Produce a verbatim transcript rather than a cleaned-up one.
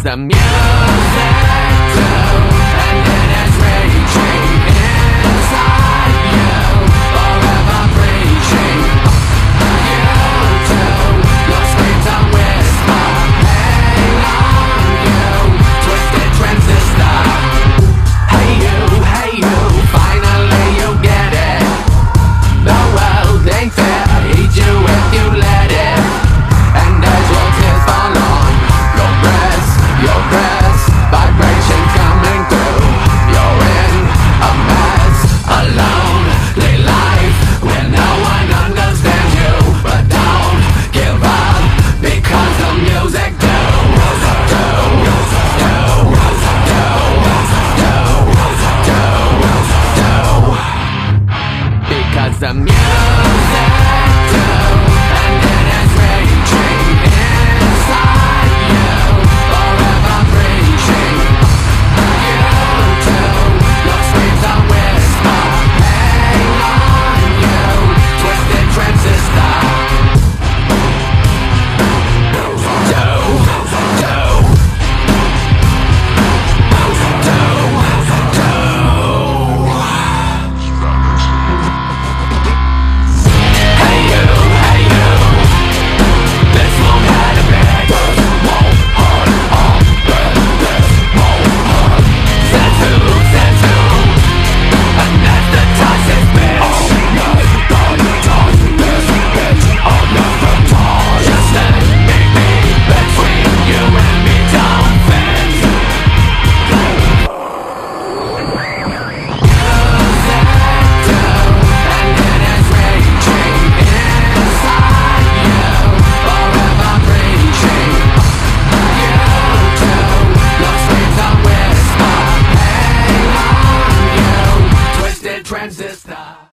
Because the music too, and it is reaching inside you, forever preaching. You too, your screams and whisper, hang on you, twisted transistor. Hey you, hey you, finally you get it. The world ain't fair, eat you if you let it. And as your tears fall on your breast, your breast, vibration coming through. You're in a mess, a lonely life where no one understands you. But don't give up, because the music do, do, do, do, do, do, do. Because the music